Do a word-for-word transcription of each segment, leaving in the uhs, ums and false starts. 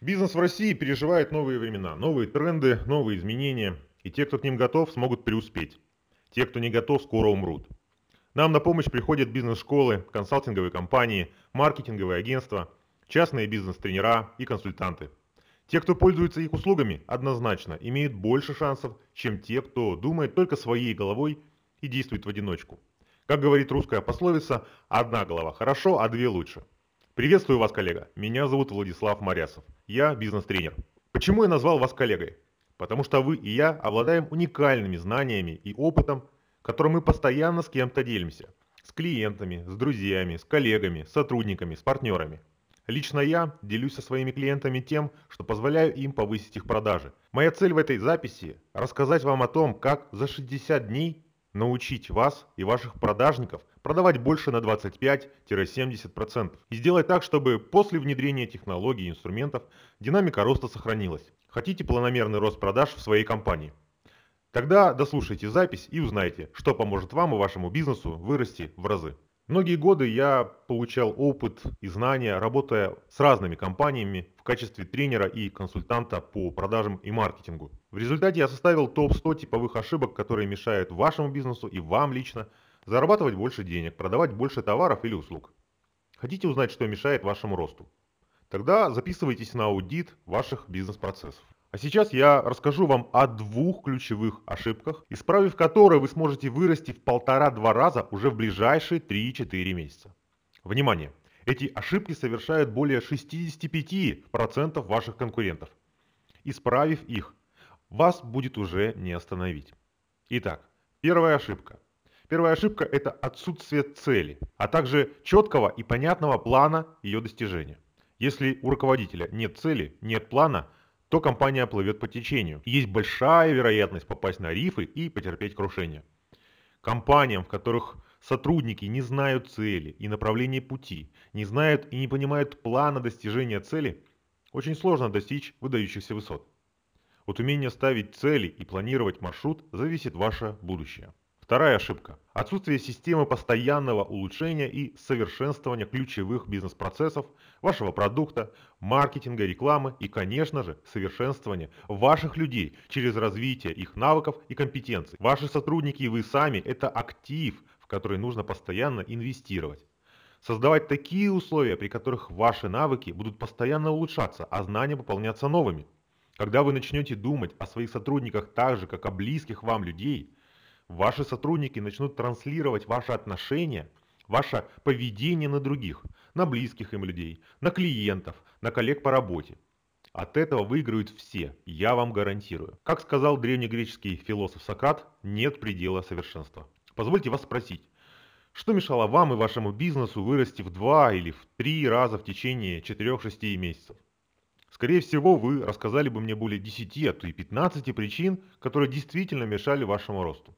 Бизнес в России переживает новые времена, новые тренды, новые изменения. И те, кто к ним готов, смогут преуспеть. Те, кто не готов, скоро умрут. Нам на помощь приходят бизнес-школы, консалтинговые компании, маркетинговые агентства, частные бизнес-тренера и консультанты. Те, кто пользуется их услугами, однозначно имеют больше шансов, чем те, кто думает только своей головой и действует в одиночку. Как говорит русская пословица, одна голова хорошо, а две лучше. Приветствую вас, коллега. Меня зовут Владислав Морясов. Я бизнес-тренер. Почему я назвал вас коллегой? Потому что вы и я обладаем уникальными знаниями и опытом, которым мы постоянно с кем-то делимся. С клиентами, с друзьями, с коллегами, с сотрудниками, с партнерами. Лично я делюсь со своими клиентами тем, что позволяю им повысить их продажи. Моя цель в этой записи – рассказать вам о том, как за шестьдесят дней научить вас и ваших продажников продавать больше на двадцать пять-семьдесят процентов. И сделать так, чтобы после внедрения технологий и инструментов динамика роста сохранилась. Хотите планомерный рост продаж в своей компании? Тогда дослушайте запись и узнайте, что поможет вам и вашему бизнесу вырасти в разы. Многие годы я получал опыт и знания, работая с разными компаниями в качестве тренера и консультанта по продажам и маркетингу. В результате я составил топ сто типовых ошибок, которые мешают вашему бизнесу и вам лично зарабатывать больше денег, продавать больше товаров или услуг. Хотите узнать, что мешает вашему росту? Тогда записывайтесь на аудит ваших бизнес-процессов. А сейчас я расскажу вам о двух ключевых ошибках, исправив которые вы сможете вырасти в полтора-два раза уже в ближайшие три-четыре месяца. Внимание! Эти ошибки совершают более шестьдесят пять процентов ваших конкурентов. Исправив их, вас будет уже не остановить. Итак, первая ошибка. Первая ошибка – это отсутствие цели, а также четкого и понятного плана ее достижения. Если у руководителя нет цели, нет плана, то компания плывет по течению. Есть большая вероятность попасть на рифы и потерпеть крушение. Компаниям, в которых сотрудники не знают цели и направления пути, не знают и не понимают плана достижения цели, очень сложно достичь выдающихся высот. От умения ставить цели и планировать маршрут зависит ваше будущее. Вторая ошибка – отсутствие системы постоянного улучшения и совершенствования ключевых бизнес-процессов, вашего продукта, маркетинга, рекламы и, конечно же, совершенствования ваших людей через развитие их навыков и компетенций. Ваши сотрудники и вы сами – это актив, в который нужно постоянно инвестировать. Создавать такие условия, при которых ваши навыки будут постоянно улучшаться, а знания пополняться новыми. Когда вы начнете думать о своих сотрудниках так же, как о близких вам людей, ваши сотрудники начнут транслировать ваши отношения, ваше поведение на других, на близких им людей, на клиентов, на коллег по работе. От этого выиграют все, я вам гарантирую. Как сказал древнегреческий философ Сократ, нет предела совершенства. Позвольте вас спросить, что мешало вам и вашему бизнесу вырасти в два или в три раза в течение четырёх-шести месяцев? Скорее всего, вы рассказали бы мне более десяти, а то и пятнадцати причин, которые действительно мешали вашему росту.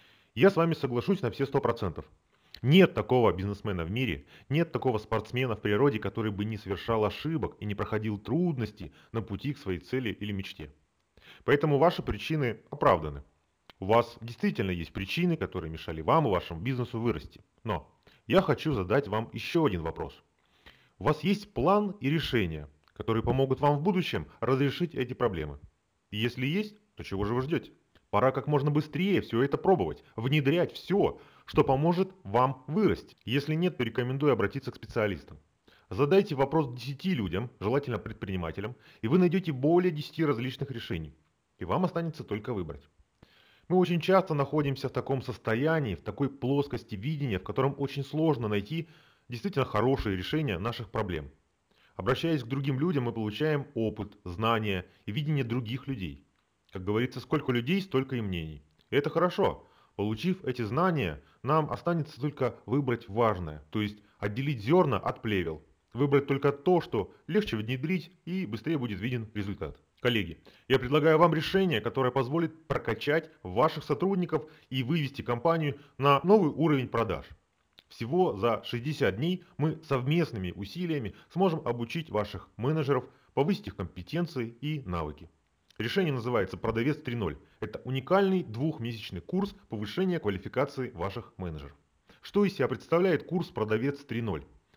Я с вами соглашусь на все сто процентов. Нет такого бизнесмена в мире, нет такого спортсмена в природе, который бы не совершал ошибок и не проходил трудности на пути к своей цели или мечте. Поэтому ваши причины оправданы. У вас действительно есть причины, которые мешали вам и вашему бизнесу вырасти. Но я хочу задать вам еще один вопрос. У вас есть план и решения, которые помогут вам в будущем разрешить эти проблемы? И если есть, то чего же вы ждете? Пора как можно быстрее все это пробовать, внедрять все, что поможет вам вырасти. Если нет, то рекомендую обратиться к специалистам. Задайте вопрос десяти людям, желательно предпринимателям, и вы найдете более десяти различных решений. И вам останется только выбрать. Мы очень часто находимся в таком состоянии, в такой плоскости видения, в котором очень сложно найти действительно хорошие решения наших проблем. Обращаясь к другим людям, мы получаем опыт, знания и видение других людей. Как говорится, сколько людей, столько и мнений. И это хорошо. Получив эти знания, нам останется только выбрать важное, то есть отделить зерна от плевел. Выбрать только то, что легче внедрить и быстрее будет виден результат. Коллеги, я предлагаю вам решение, которое позволит прокачать ваших сотрудников и вывести компанию на новый уровень продаж. Всего за шестьдесят дней мы совместными усилиями сможем обучить ваших менеджеров, повысить их компетенции и навыки. Решение называется «Продавец три ноль». Это уникальный двухмесячный курс повышения квалификации ваших менеджеров. Что из себя представляет курс «Продавец три ноль»?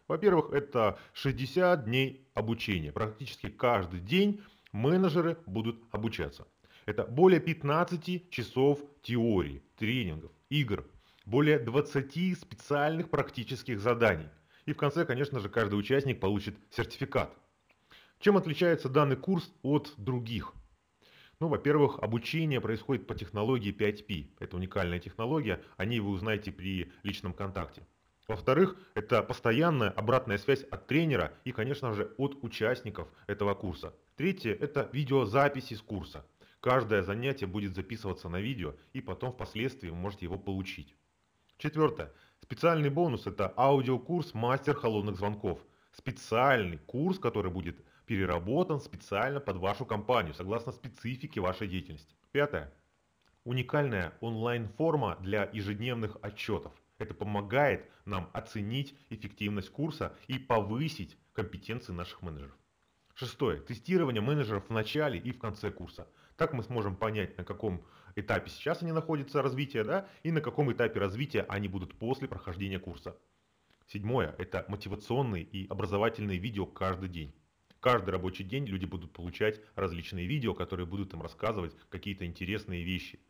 Во-первых, это шестьдесят дней обучения. Практически каждый день менеджеры будут обучаться. Это более пятнадцати часов теории, тренингов, игр, более двадцати специальных практических заданий. И в конце, конечно же, каждый участник получит сертификат. Чем отличается данный курс от других? Ну, во-первых, обучение происходит по технологии пять пи. Это уникальная технология, о ней вы узнаете при личном контакте. Во-вторых, это постоянная обратная связь от тренера и, конечно же, от участников этого курса. Третье – это видеозаписи с курса. Каждое занятие будет записываться на видео, и потом впоследствии вы можете его получить. Четвертое. Специальный бонус – это аудиокурс «Мастер холодных звонков». Специальный курс, который будет переработан специально под вашу компанию, согласно специфике вашей деятельности. Пятое. Уникальная онлайн-форма для ежедневных отчетов. Это помогает нам оценить эффективность курса и повысить компетенции наших менеджеров. Шестое. Тестирование менеджеров в начале и в конце курса. Так мы сможем понять, на каком этапе сейчас они находятся развития, да, и на каком этапе развития они будут после прохождения курса. Седьмое. Это мотивационные и образовательные видео каждый день. Каждый рабочий день люди будут получать различные видео, которые будут им рассказывать какие-то интересные вещи.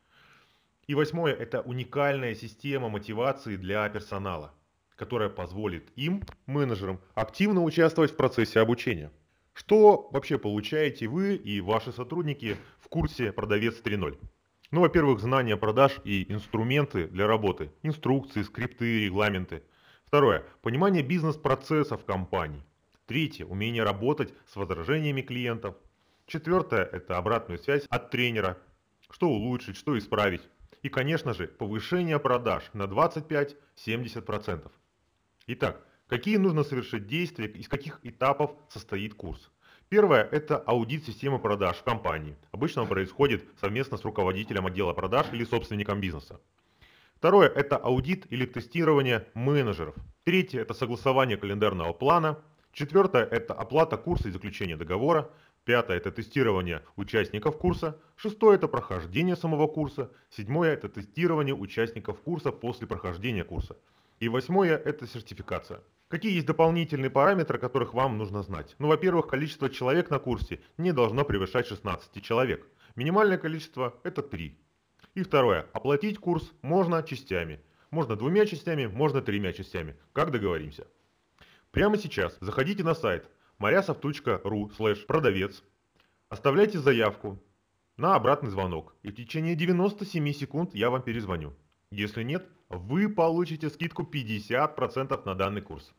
И восьмое – это уникальная система мотивации для персонала, которая позволит им, менеджерам, активно участвовать в процессе обучения. Что вообще получаете вы и ваши сотрудники в курсе «Продавец три ноль»? Ну, во-первых, знания продаж и инструменты для работы, инструкции, скрипты, регламенты. Второе – понимание бизнес-процессов компании. Третье – умение работать с возражениями клиентов. Четвертое – это обратную связь от тренера. Что улучшить, что исправить. И, конечно же, повышение продаж на двадцать пять - семьдесят процентов. Итак, какие нужно совершить действия, из каких этапов состоит курс? Первое – это аудит системы продаж в компании. Обычно он происходит совместно с руководителем отдела продаж или собственником бизнеса. Второе – это аудит или тестирование менеджеров. Третье – это согласование календарного плана. Четвертое – это оплата курса и заключение договора. Пятое – это тестирование участников курса. Шестое – это прохождение самого курса. Седьмое – это тестирование участников курса после прохождения курса. И восьмое – это сертификация. Какие есть дополнительные параметры, которых вам нужно знать? Ну, во-первых, количество человек на курсе не должно превышать шестнадцати человек. Минимальное количество – это три. И второе. Оплатить курс можно частями. Можно двумя частями, можно тремя частями. Как договоримся. Прямо сейчас заходите на сайт марясов точка ру слэш продавец, оставляйте заявку на обратный звонок, и в течение девяноста семи секунд я вам перезвоню. Если нет, вы получите скидку пятьдесят процентов на данный курс.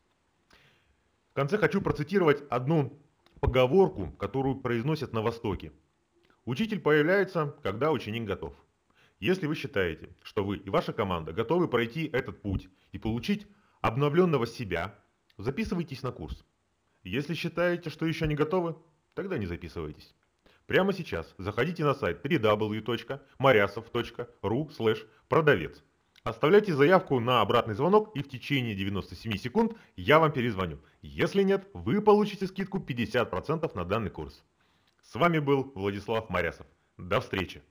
В конце хочу процитировать одну поговорку, которую произносят на Востоке. Учитель появляется, когда ученик готов. Если вы считаете, что вы и ваша команда готовы пройти этот путь и получить обновленного себя, записывайтесь на курс. Если считаете, что еще не готовы, тогда не записывайтесь. Прямо сейчас заходите на сайт дабл ю дабл ю дабл ю точка марясов точка ру слэш продавец. Оставляйте заявку на обратный звонок, и в течение девяноста семи секунд я вам перезвоню. Если нет, вы получите скидку пятьдесят процентов на данный курс. С вами был Владислав Марясов. До встречи!